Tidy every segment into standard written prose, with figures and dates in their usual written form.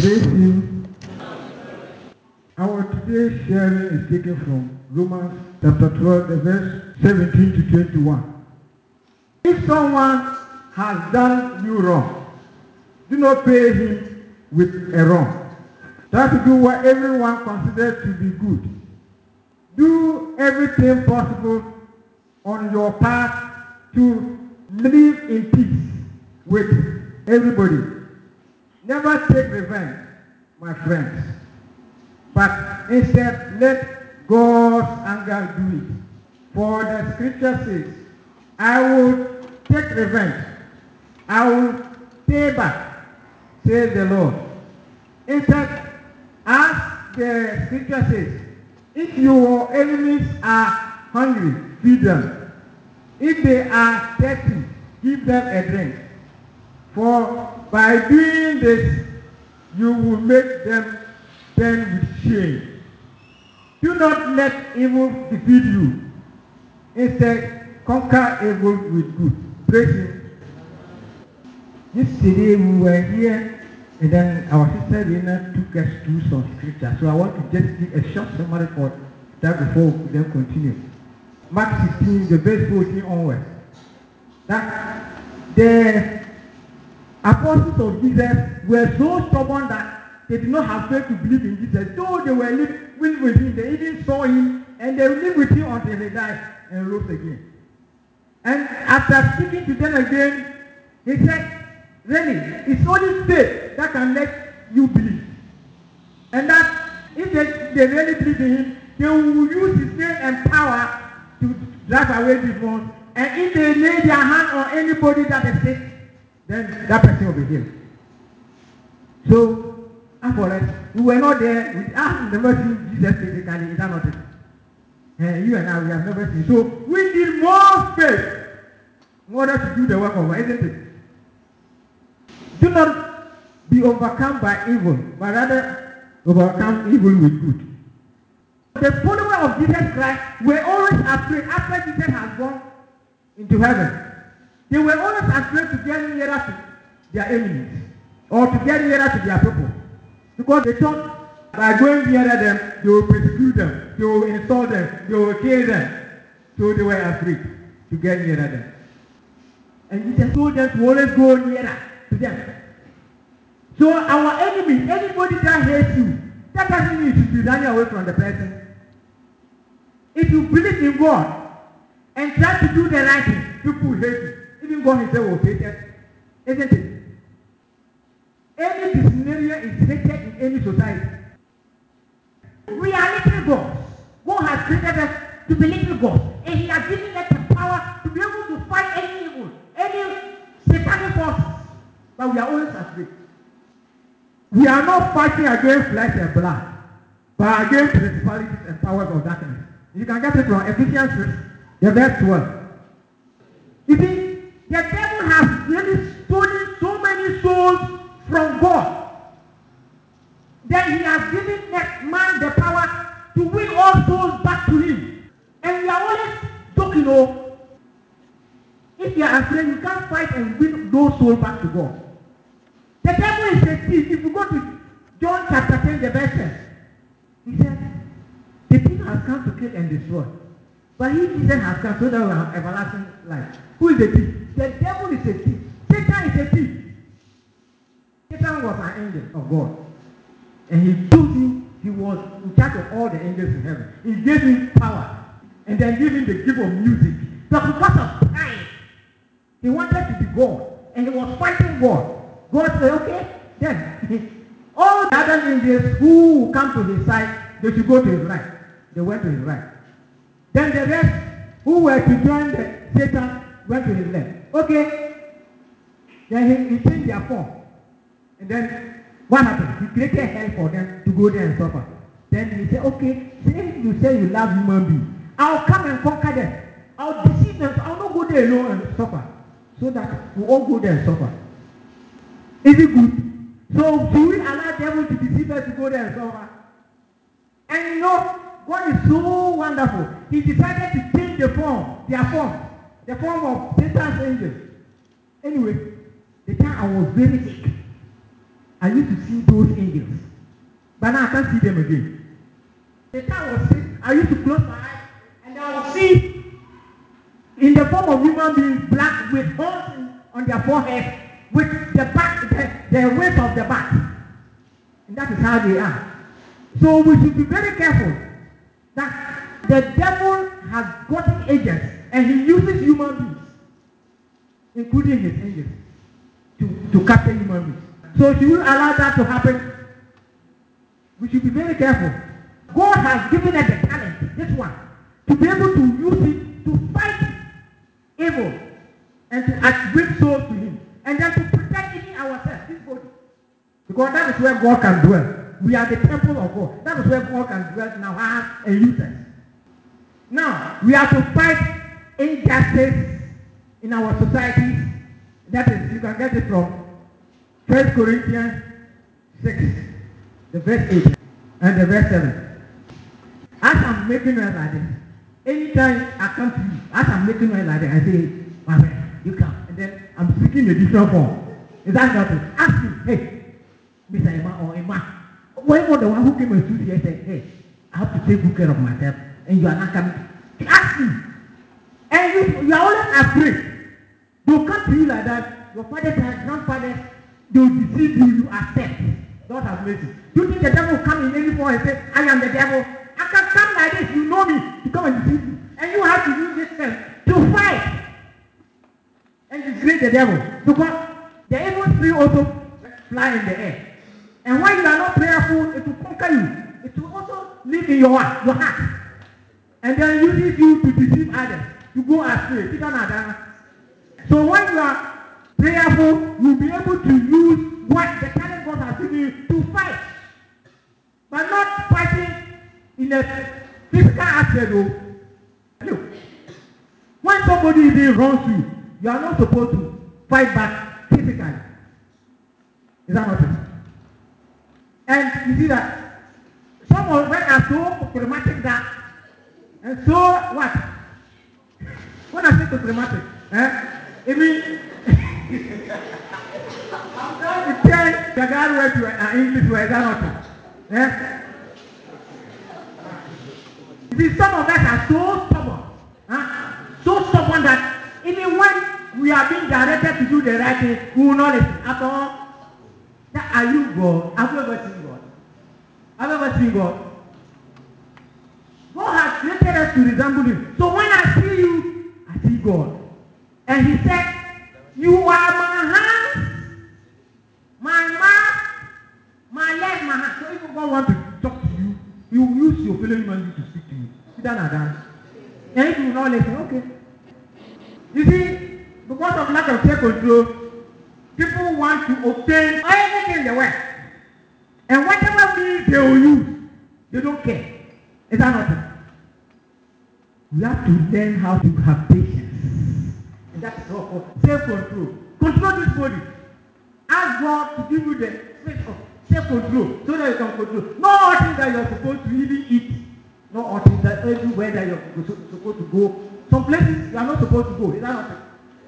Praise Him. Our today's sharing is taken from Romans chapter 12, the verse 17 to 21. If someone has done you wrong, do not pay him with a wrong. Try to do what everyone considers to be good. Do everything possible on your part to live in peace with everybody. Never take revenge, my friends, but instead let God's anger do it. For the scripture says, I will take revenge, I will pay back, says the Lord. Instead, as the scripture says, if your enemies are hungry, feed them. If they are thirsty, give them a drink. For by doing this, you will make them turn with shame. Do not let evil defeat you. Instead, conquer evil with good. Praise Him. Yesterday we were here, and then our sister Rina took us through some scripture. So I want to just give a short summary for that before we then continue. Mark 16, the verse 14 onwards. That the apostles of Jesus were so stubborn that they did not have faith to believe in Jesus. Though they were living with him, they even saw him, and they lived with him until he died and rose again. And after speaking to them again, he said, really, it's only faith that can let you believe. And that if they really believe in him, they will use his name and power to drive away demons. And if they lay their hand on anybody that is sick, then that person will be healed. So, after that, we were not there. We have never seen Jesus physically. Is that not it? And you and I, we have never seen. So, we need more faith in order to do the work of God, isn't it? Do not be overcome by evil, but rather overcome evil with good. The followers of Jesus Christ were always afraid after Jesus has gone into heaven. They were always afraid to get nearer to their enemies or to get nearer to their people. Because they thought by going nearer them, they will persecute them, they will insult them, they will kill them. So they were afraid to get nearer them. And Jesus told them to always go nearer to them. So our enemies, anybody that hates you, that doesn't mean you should be running away from the person. If you believe in God and try to do the right thing, people will hate you. Even God himself will hate it. Isn't it? Any disciplinarian is hated in any society. We are little gods. God has created us to be little gods. And he has given us the power to be able to fight any evil, any satanic forces. But we are always afraid. We are not fighting against flesh and blood, but against principalities and powers of darkness. You can get it from Ephesians 6, the verse 12. You see, the devil has really stolen so many souls from God. Then he has given man the power to win all souls back to him. And we are always joking, oh, if you are afraid, you can't fight and win those souls back to God. The devil is a thief. If you go to John chapter 10, the verse 10, he said, the thief has come to kill and destroy. But he, Jesus, has come so that we have everlasting life. Who is the thief? The devil is a thief. Satan is a thief. Satan was an angel of God. And he told you he was in charge of all the angels in heaven. He gave him power. And then gave him the gift of music. But because of pride, he wanted to be God. And he was fighting God. God said, okay, then all the other angels who come to his side, they should go to his right. They went to his right. Then the rest who were to join Satan went to his left. Okay. Then he changed their form. And then what happened? He created hell for them to go there and suffer. Then he said, okay, since you say you love human beings, I'll come and conquer them. I'll deceive them. I'll not go there alone and suffer. So that we all go there and suffer. Is it good? So should we allow the devil to deceive us to go there and suffer? And you know, God is so wonderful. He decided to change the form, their form, the form of Satan's angels. Anyway, the time I was very sick. I used to see those angels. But now I can't see them again. The time was sick, I used to close my eyes and I would see in the form of human beings black with horns on their forehead, with the back, the weight of the back. And that is how they are. So we should be very careful that the devil has gotten agents and he uses human beings, including his angels, to capture human beings. So should we allow that to happen? We should be very careful. God has given us the talent, this one, to be able to use it to fight evil and to bring souls to him. And then to protect even ourselves, this body. Because that is where God can dwell. We are the temple of God. That is where God can dwell in our hearts and use us. Now, we are to fight injustice in our societies. That is, you can get it from 1 Corinthians 6, the verse 8 and the verse 7. As I'm making noise like this, anytime I come to you, as I'm making noise like this, I say, my friend, you come. And then I'm speaking a different form. Is that not it? Ask me, hey, Mr. Emma or Emma, whoever the one who came and stood here said, hey, I have to take good care of myself, and you are not coming. Ask me. And you are always afraid. They'll come to you like that. Your fathers and grandfathers, they'll deceive you, you accept. God has mercy. Do you think the devil will come in any form and say, I am the devil? I can come like this, you know me, to come and deceive you. And you have to use this sense to fight and disgrace the devil. Because the evil spirit also fly in the air. And when you are not prayerful, it will conquer you. It will also live in your heart. And then uses you to deceive others, to go astray. So when you are prayerful, you'll be able to use what the talent God has given you to fight. But not fighting in a physical aspect. Look, when somebody even wrongs you, you are not supposed to fight back physically. Is that not true? And you see that some of them are so problematic that, and so what? When I say problematic, I mean, I'm trying to tell the guy where to an English word, is that not true? You see, some of us are so stubborn, so stubborn that even when we are being directed to do the right thing, we will not listen at all. Are you God? Have you ever seen God? Have you ever seen God? God has created us to resemble him. So when I see you, I see God. And he said, you are my hands, my mouth, my leg, my hand. So if God wants to talk to you, he will use your fellow human being to speak to you. And if you will not listen, okay. You see, because of lack of self-control, people want to obtain everything in the world. And whatever means they will use, they don't care. Is that not it? We have to learn how to have patience. And that's all called self-control. Control this body. Ask God to give you the spirit of self-control so that you can control. Not things that you're supposed to really eat. Not things that everywhere that you're supposed to go. Some places you are not supposed to go. Is that not it?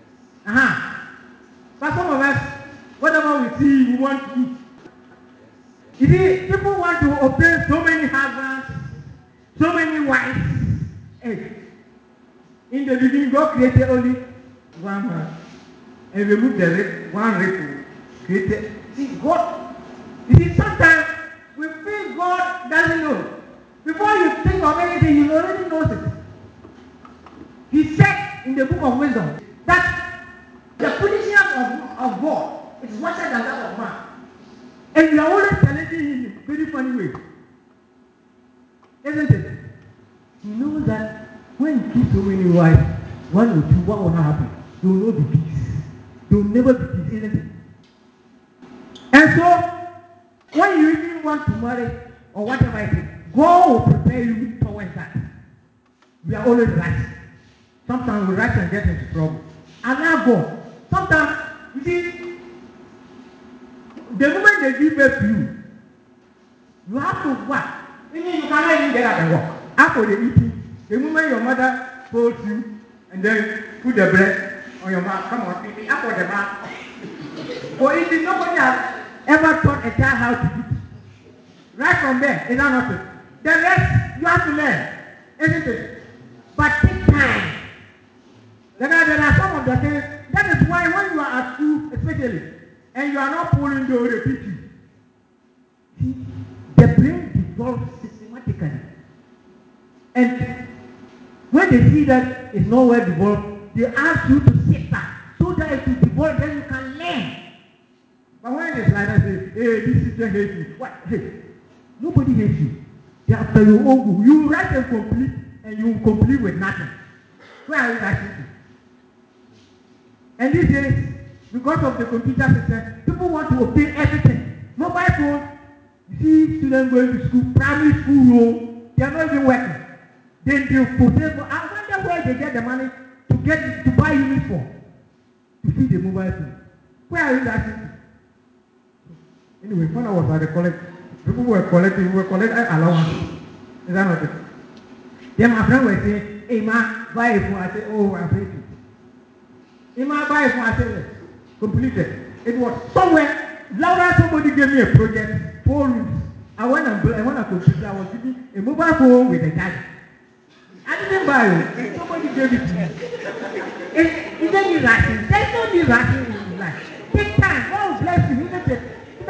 But some of us, whatever we see, we want to eat. You see, people want to obtain so many husbands, so many wives. Hey, in the beginning, God created only one man and removed the one ripple. Created. See, God. You see, sometimes we feel God doesn't know. Before you think of anything, He already knows it. He said in the book of wisdom that the foolishness of God is wiser than that of man. And we are always challenging him in a very funny way. Isn't it? He knows that when you keep so many wives, one or two, what will happen? There will not be peace. There will never be peace, isn't it? And so, when you even want to marry, or whatever it is, God will prepare you towards that. We are always rushing. Sometimes we rush and get into trouble. Allow God. Sometimes, you see, the moment they give birth to you, you have to work. Even you cannot even get up and walk. After the eating, the moment your mother folds you and then put the bread on your mouth, come on, pick me up on the mouth. For eating, nobody has ever taught a child how to eat. Right from there, is that not it? The rest you have to learn, isn't it? But take time. There are some of the things. That is why when you are at school, especially, and you are not pulling, they will repeat you. See, the brain develops systematically. And when they see that it's not well developed, they ask you to sit back so that it will develop, then you can learn. But when it's like that, say, hey, this teacher hates me. What? Hey, nobody hates you. They are after your own book. You write and complete, and you complete with nothing. Where are you writing to? And these days, because of the computer system, people want to obtain everything. Mobile phone, you see students going to school, primary school, they are not even working. Then they possess. I wonder where they get the money to buy uniform to feed the mobile phone. Where are you writing to? Anyway, when I was at the college, people were collecting allowance. Is that not it? Then my friend was saying, hey man, buy a phone. I said, oh, I'm afraid to. Hey man, buy a phone. I said, yes. Completed. It was somewhere. Laura, somebody gave me a project, 4 rooms. I want a computer. I was giving a mobile phone with a charger. I didn't buy it. Somebody gave it to me. Is there any rushing? There's no need rushing in life. Take time. God bless you. Isn't it?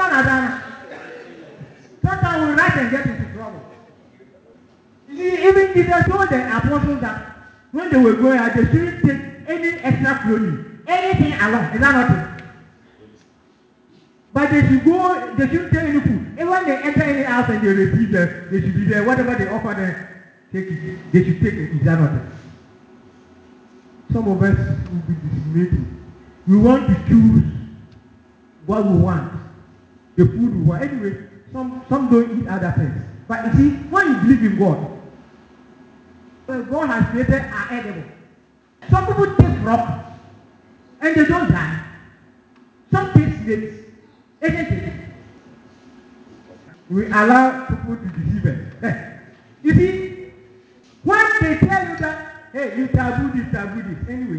Sometimes we write and get into trouble. You see, even Jesus told the apostles that when they were going out, they shouldn't take any extra clothing, anything along. Is that not it? But they shouldn't take any food. And when they enter any house and they receive them, they should be there. Whatever they offer them, take it. They should take it. Is that not it? Some of us will be discriminating. We want to choose what we want. The food we want. Anyway, some don't eat other things. But you see, when you believe in God, God has created are edible. Some people take rock and they don't die. Some take snakes. Isn't it? We allow people to deceive us. You see, when they tell you that, hey, you taboo this, anyway.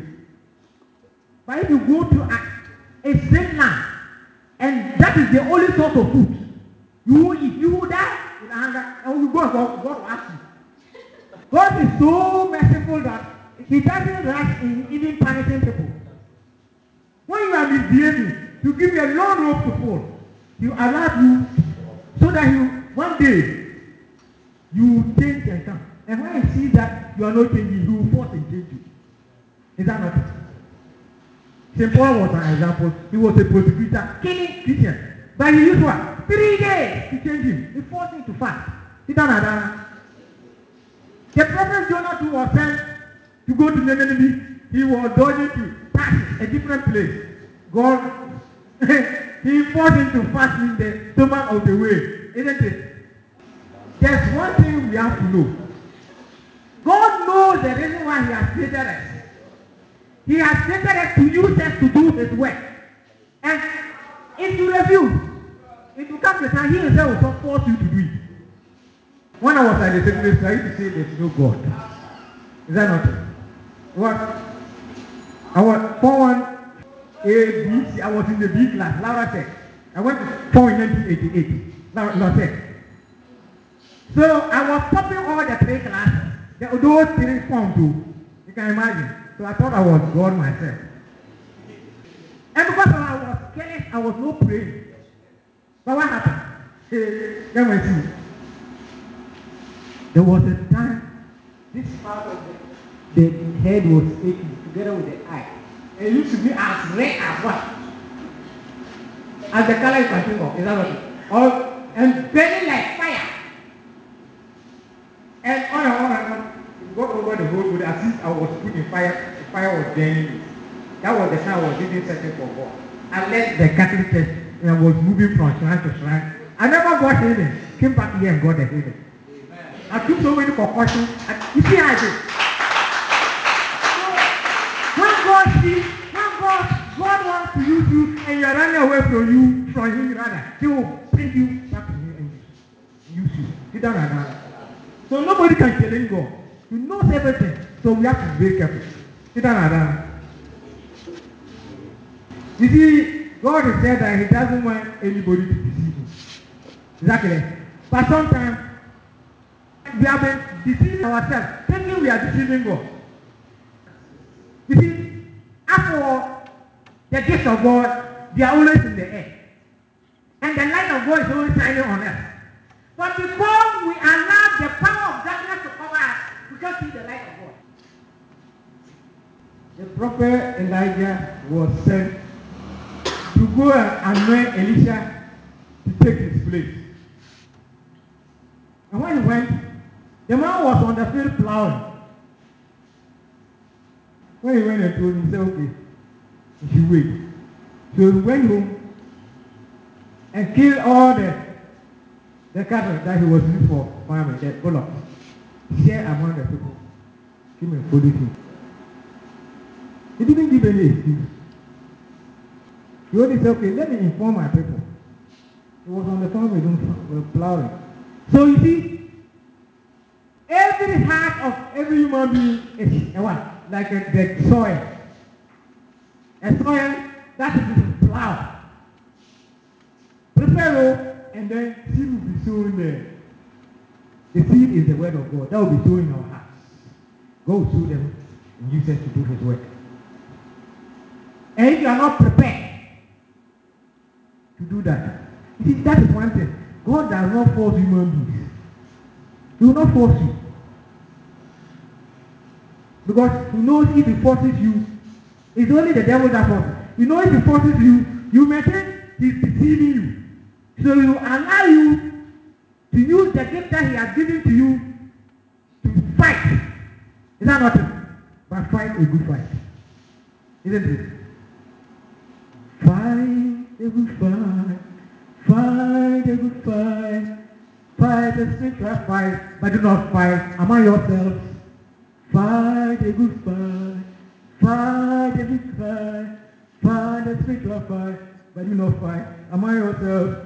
But if you go to a strange land, and that is the only source of food, you will eat, you will die in hunger, and you go and God will ask you. God is so merciful that He doesn't rush in even punishing people. When you are misbehaving, to give you a long rope to fall, He allows you so that one day you change and come. And when He sees that you are not changing, He will force and change you. Is that not it? St. Paul was an example. He was a persecutor, killing Christians. But he used what? 3 days to change him. He forced him to fast. Is that not that? The prophet Jonah too was sent to go to Nineveh. He was going to Tarshish, a different place. God, He forced him to fast in the stomach of the whale. Isn't it? There's one thing we have to know. God knows the reason why He has created us. He has created us to use us to do His work. And if you refuse, it will come to time He Himself will force you to do it. When I was at the secondary school, I used to say there's no God. Is that not true? What? I was Form 1 A, B, C. I was in the B class. Laura said. I went to Form in 1988. Laura said. So I was topping all the 3 classes. Those 3 forms too. You can imagine. So I thought I was God myself. And because I was careless, I was not praying. But what happened? Come and see. There was a time this part of the head was aching together with the eye. And it used to be as red as what? As the color you can think of. Is that what? And burning like fire. And on. It got over the whole body as if I was put in fire. The fire was burning me. That was the time I was even searching for God. I left the Catholic church and I was moving from shrine to shrine. I never got healing. Came back here and got the healing. I took so many precautions. You see how I did? So, when God wants to use you and you're running away from Him rather, He will bring you back to Him and use you. Sit down and down. So nobody can challenge God. He knows everything. So we have to be very careful. Sit down and down. You see, God has said that he doesn't want anybody to deceive him. Exactly. But sometimes we have been deceiving ourselves, thinking we are deceiving God. You see, after the gifts of God, they are always in the air. And the light of God is always shining on us. But because we allow the power of darkness to cover us, we can't see the light of God. The prophet Elijah was sent to go and anoint Elisha to take his place. And when he went, the man was on the field plowing. When he went and told him, he said, okay, you should wait. So he went home and killed all the cattle that he was used for farming, the bullock. Share among the people. Came and followed him. He didn't give any excuse. He only said, okay, let me inform my people. He was on the farm with plowing. So you see, every heart of every human being is a what? Like the soil. A soil that is plowed. Prepare and then seed will be sown there. The seed is the word of God. That will be sown in our hearts. God will sow them and use them to do his work. And if you are not prepared to do that, you see, that is one thing. God does not force human beings. He will not force you. Because he knows if he forces you, it's only the devil that forces. You know if he forces you, you may think he's deceiving you. So he will allow you to use the gift that he has given to you to fight. Is that not it? But fight a good fight. Isn't it? Fight a good fight. Fight a good fight. Fight a spiritual fight. But do not fight among yourselves. Fight a good fight. Fight a good fight. Fight a spiritual fight. But do not fight among yourselves.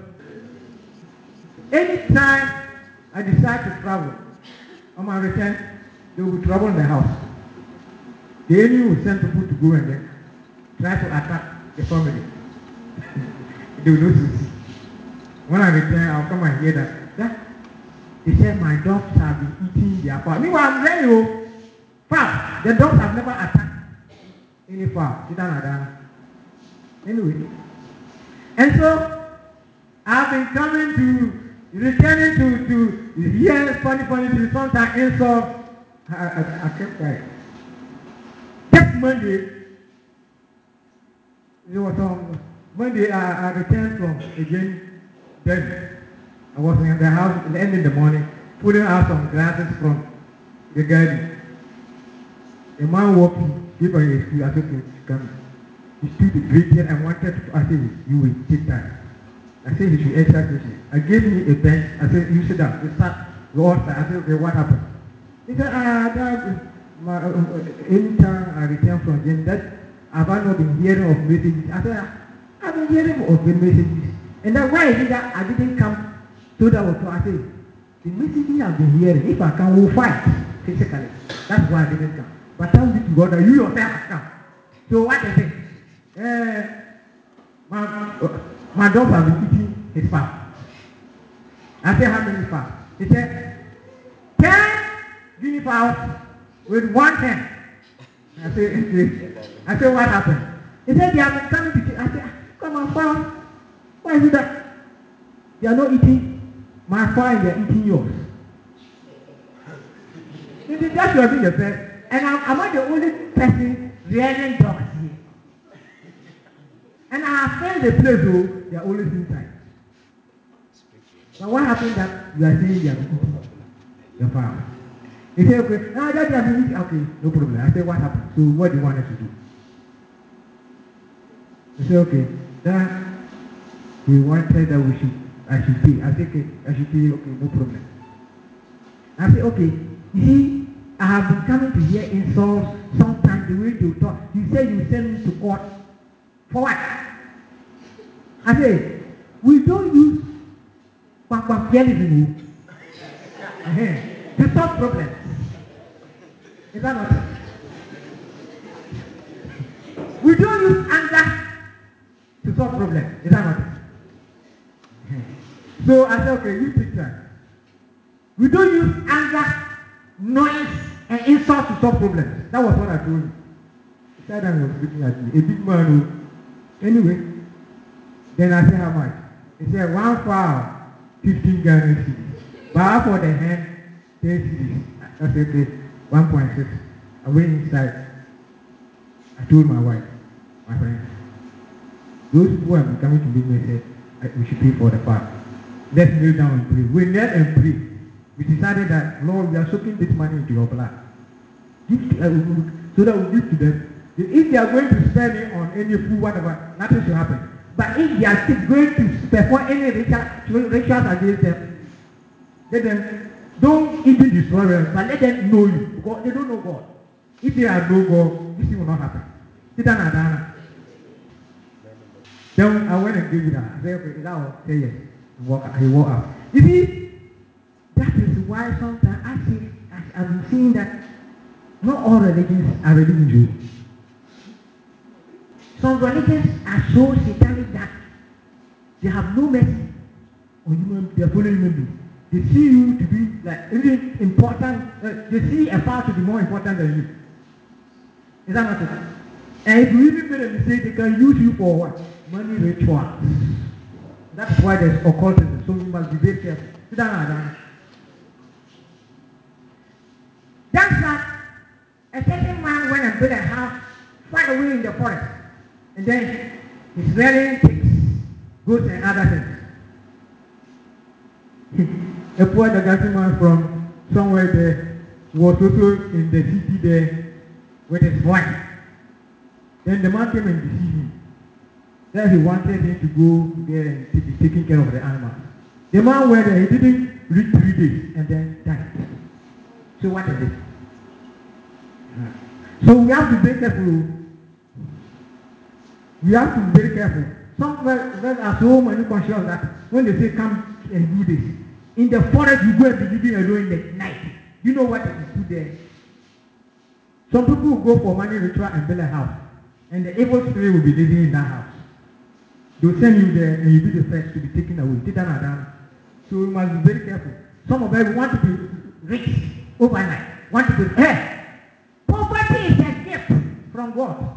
Anytime I decide to travel, on my return, there will be trouble in the house. The enemy will send people to go and then try to attack the family. They will not succeed. When I return, I'll come and hear that they said my dogs have been eating their fowl. Meanwhile, I'm ready. Fowl. The dogs have never attacked any fowl. Anyway. And so, I've been returning to hear funny things, sometimes insults. I kept quiet. Next Monday, it was on Monday, I returned from again, then I was in the house early in the morning, putting out some grasses from the garden. A man walked in, gave her a excuse. I said, okay, come. He stood greeted and wanted to, I said, you will take time. I said, he should enter station. I gave me a bench. I said, you sit down. We start. We all start. I said, okay, what happened? He said, anytime I return from Jenny, that have I not been hearing of messages? I said, I've been hearing of the messages. And then why is it that I didn't come to that auto? I said, the messages I've been hearing, if I can, we'll fight physically. That's why I didn't come. But thank you to God that you yourself have come. So what is it? My dogs have been eating his farm. I said, how many farms? He said, 10 guinea fowls with 1 hen. I said, okay. I said, what happened? He said, they have been coming to eat. I said, come on, farm. Why is it that they are not eating my farm, they are eating yours? He said, that's your thing, yourself. And am I the only person rearing dogs here? And I have friends they play though, they are always inside. But what happened that you are saying you are eating your farm? He said, okay, now that you have been eating, okay, no problem. I said, what happened? So what do you want us to do? He said, okay, that he wanted that I should pay. I said, okay, I should pay, okay, no problem. I said, okay, you see, I have been coming to hear insults sometimes the way you talk. You said you send me to court. For what? I say, we don't use quackquackquerism to solve problems. Is that not it? We don't use anger to solve problems. Is that not it? So I said, okay, you take that. We don't use anger, noise, and insult to solve problems. That was what I told him. He said, I was looking at me. A big man who, anyway. Then I said, how much? He said, 1 foul, 15 Ghana cedis. But for the hand, 10 cedis. I said, okay, 1.6. I went inside. I told my wife, my friend, those who are coming to meet me said, we should pay for the part. Let's kneel down and pray. We knelt and prayed. We decided that, Lord, we are soaking this money into your blood. So that we give to them. If they are going to spend it on any food, whatever, nothing should happen. But if they are still going to perform any rituals against them, let them don't even destroy them, but let them know you. Because they don't know God. If they are no God, this thing will not happen. Then I went and gave it her. I said, okay, that will say yes. He walked out. You see, that is why sometimes I've been seeing that not all religions are religions. Some religions are so satanic that they have no mercy on human, they are following human beings. They see you to be like really important. They see a power to be more important than you. Is that not it? And if you even make a mistake, they can use you for what? Money rituals. That's why there's occultism. So you must be very careful. Is that not that? That's like a certain man went and built a house far away in the forest. And then he's rearing pigs, goats, and other things. A poor gentleman from somewhere there was also in the city there with his wife. Then the man came and deceived him. Then he wanted him to go there and be taking care of the animals. The man went there, he didn't reach 3 days and then died. So what is it? So we have to be careful. We have to be very careful. Some of us are so many conscious that when they say come and do this, in the forest you go and be living alone in the night. You know what it is do there? Some people will go for money ritual and build a house. And the evil spirit will be living in that house. They'll send you there and you'll be the first to be taken away. So we must be very careful. Some of us want to be rich overnight. Want to be, hey, poverty is a gift from God.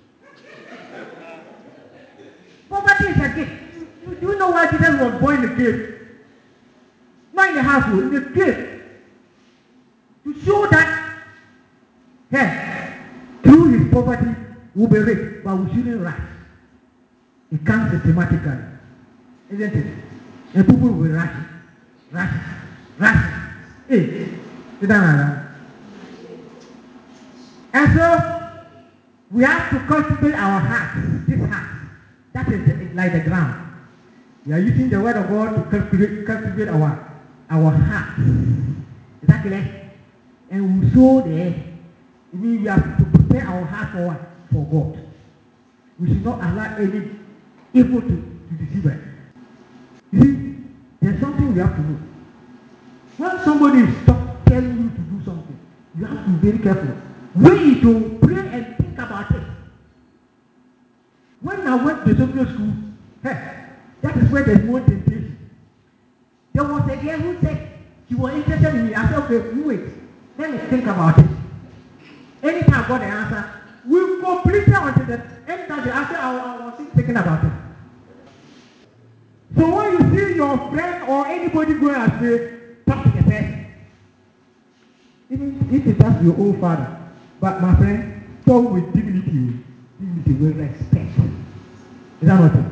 Poverty is a gift. Do you know why Jesus was born in the cave? Not in the household, in the cave. To show that, hey, through his poverty, we'll be rich, but we shouldn't rush. It comes systematically, isn't it? And people will rush. Hey, sit down around. And so, we have to cultivate our hearts, this heart. That is like the ground. We are using the word of God to cultivate our hearts. Is that clear? And we sow there. It means we have to prepare our heart for what? For God. We should not allow any evil to deceive us. You see, there's something we have to know. When somebody is telling you to do something, you have to be very careful. Wait to pray and think about it. When I went to Sunday school, that is where there's more temptation. There was a girl who said she was interested in me. I said, okay, wait, let me think about it. Anytime I got the answer, we completed until the anytime the answer, I was still thinking about it. So when you see your friend or anybody going astray, talk to the person. Even if it is your own father. But my friend, talk with dignity with respect. Is that not it?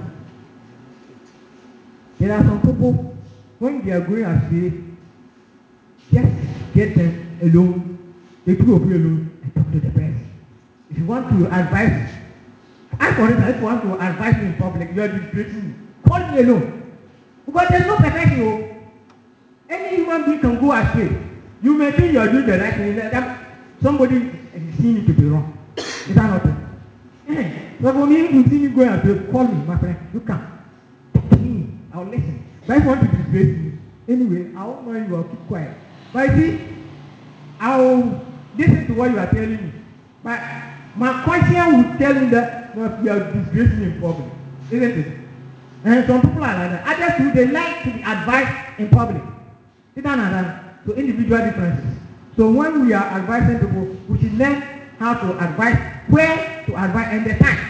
There are some people, when they are going astray, just get them alone. They two of you alone and talk to the person. If you want to advise, for instance, if you want to advise me in public, you are disgracing me. Call me alone. Because there's no perfection. Any human being can go astray. You may think you are doing the right thing, that somebody is seeing it to be wrong. Is that not it? So for me, if you see me going astray, call me, my friend. You come. Talk to me. I'll listen. But if you want to disgrace me, anyway, I won't know you, I'll keep quiet. But you see, I'll listen to what you are telling me. But my conscience will tell me that you are disgracing me in public. isn't it? And some people are like that. Others too, they like to be advised in public. So individual differences. So when we are advising people, we should learn how to advise, where to advise, and the time.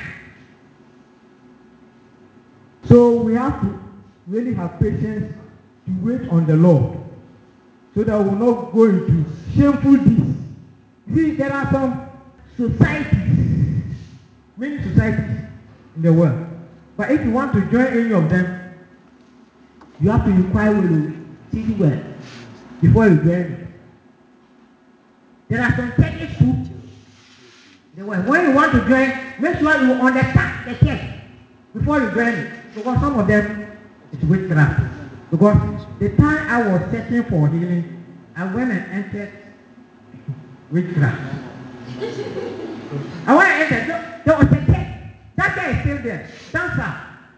So we have to really have patience to wait on the Lord, so that we will not go into shameful deeds. See, there are some societies, many societies in the world. But if you want to join any of them, you have to inquire well, see well, before you join it. There are some churches too. When you want to join, make sure you understand the church before you join it. Because some of them is witchcraft. Because the time I was searching for healing, I went and entered witchcraft. I went and entered. There was a church. That guy is still there. Dancer.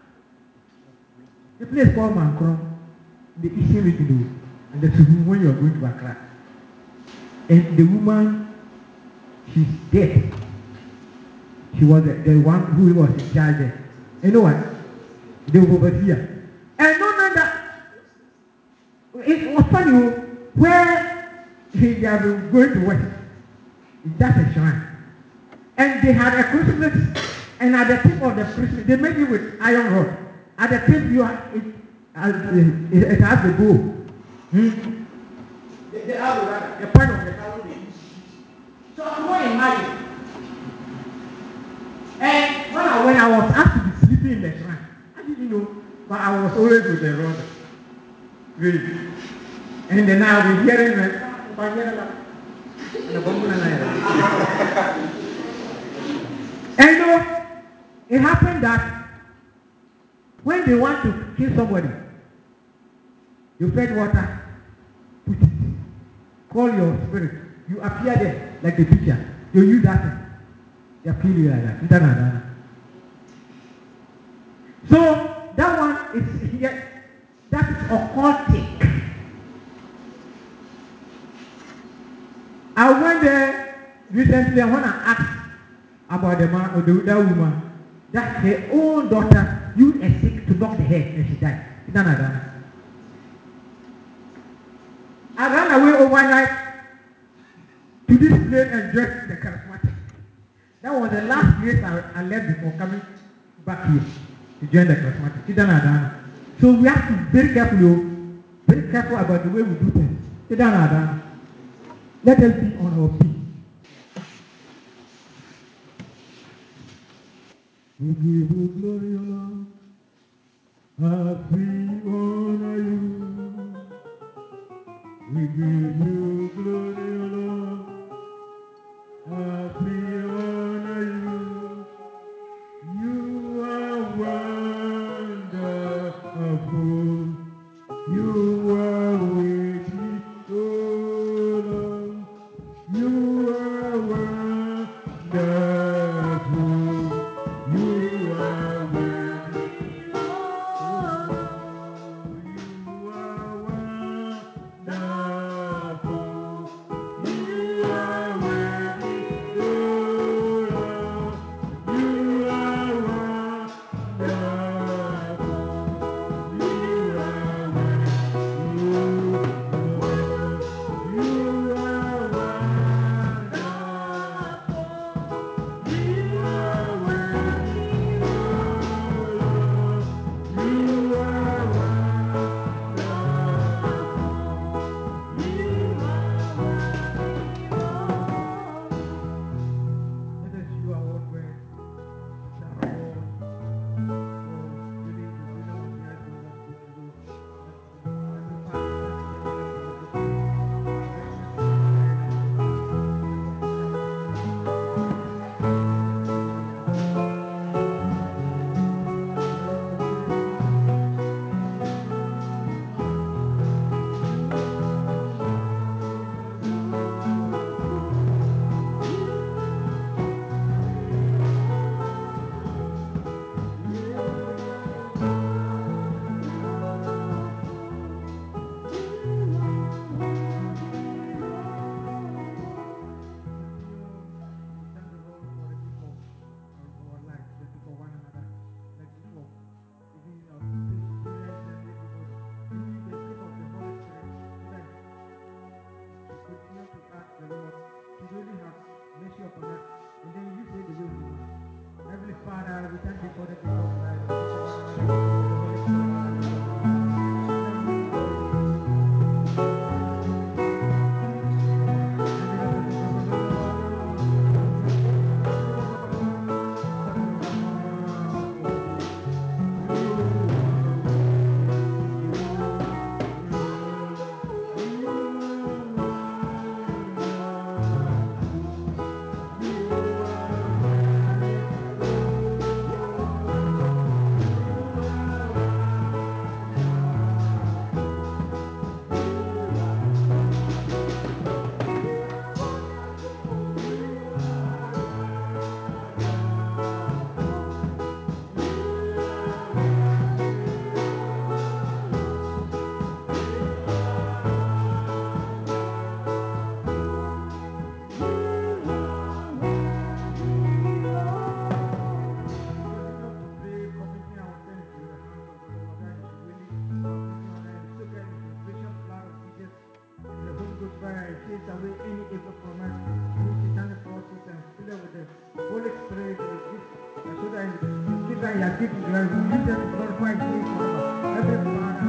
The place called Mankron. The Eastern region. And the Subu when you are going to Accra. And the woman, she's dead. She was the one who was in charge there. You know what? They were over here. And no, that it was funny where they were going to work. That's a shrine. And they had a crucifix, and at the tip of the crucifix, they made it with iron rod. At the tip, it has the bow. The point of the arrow. So I'm going to imagine. And when I was asked to be sleeping in the shrine, I didn't know, but I was always with the rod. Really. And then I'll be hearing it. And it happened that when they want to kill somebody, you fed water, put it. Call your spirit. You appear there like the picture. You use that thing. They kill you like that. So that one is here. That is occultic. I went there recently and when I asked about the man or that woman, that her own daughter used a stick to knock the head and she died. I ran away overnight to this place and joined the charismatic. That was the last place I left before coming back here to join the charismatic. So we have to be very careful about the way we do things. Let us be on our feet. We give you glory, Lord. As we honor you. We give you glory, Lord. As we honor you. You are wonderful. You are worthy, oh Lord. You are wonderful. and chase away any evil from us, any satanic forces, and fill us with the Holy Spirit, so that the gift that you have given to us, we use it to glorify His name forever. Every Father,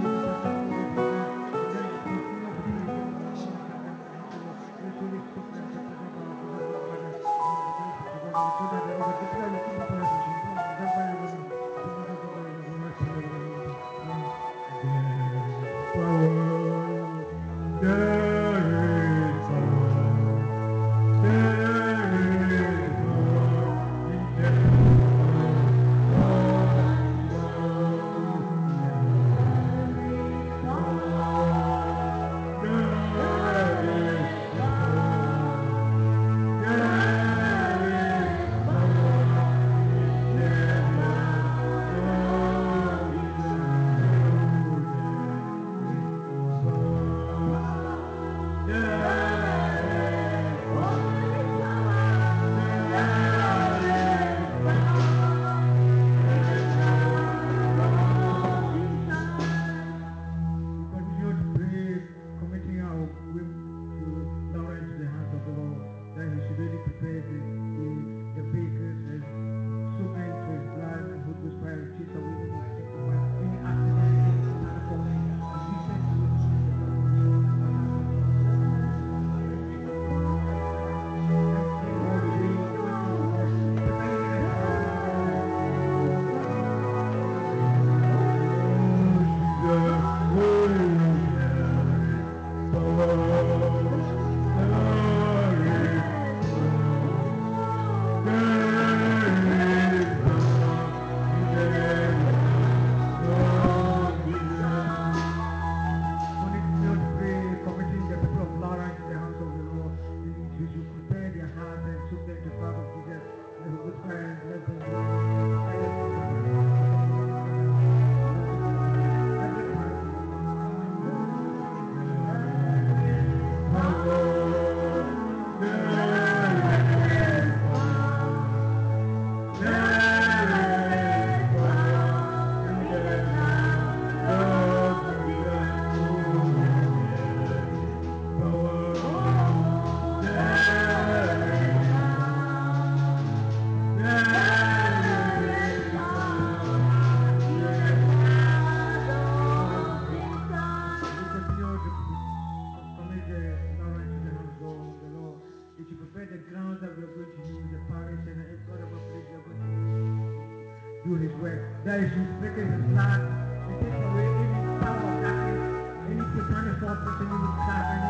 that is restricted His blood and take away any power of darkness, any satanic forces, any witchcraft, any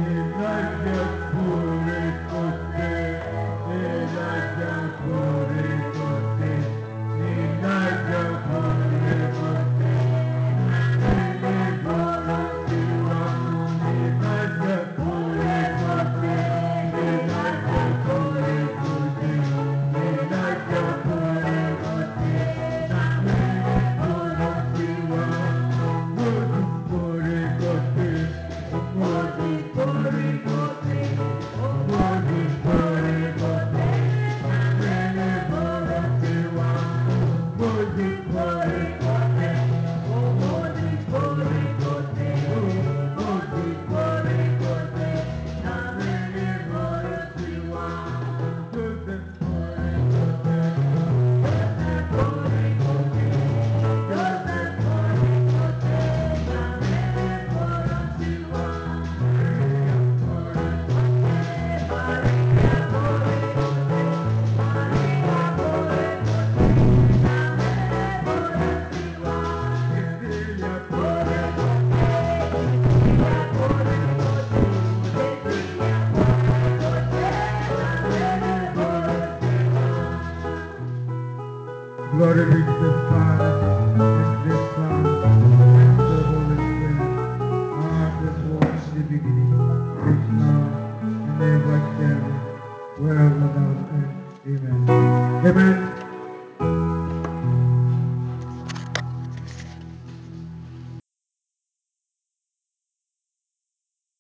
Glory be to the Father, and to the Son, and to the Holy Spirit. As it was in the beginning, is now, and ever shall be, world without end. Amen. Amen.